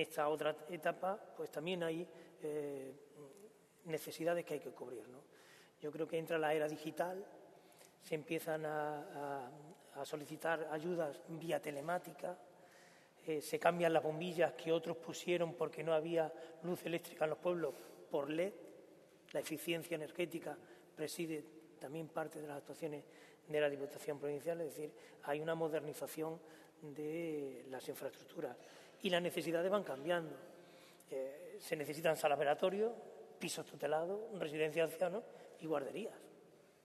esta otra etapa, pues también hay necesidades que hay que cubrir, ¿no? Yo creo que entra la era digital, se empiezan a solicitar ayudas vía telemática, se cambian las bombillas que otros pusieron porque no había luz eléctrica en los pueblos por LED. La eficiencia energética preside también parte de las actuaciones de la Diputación Provincial, es decir, hay una modernización de las infraestructuras y las necesidades van cambiando. Se necesitan salas velatorios, pisos tutelados, residencias de ancianos y guarderías.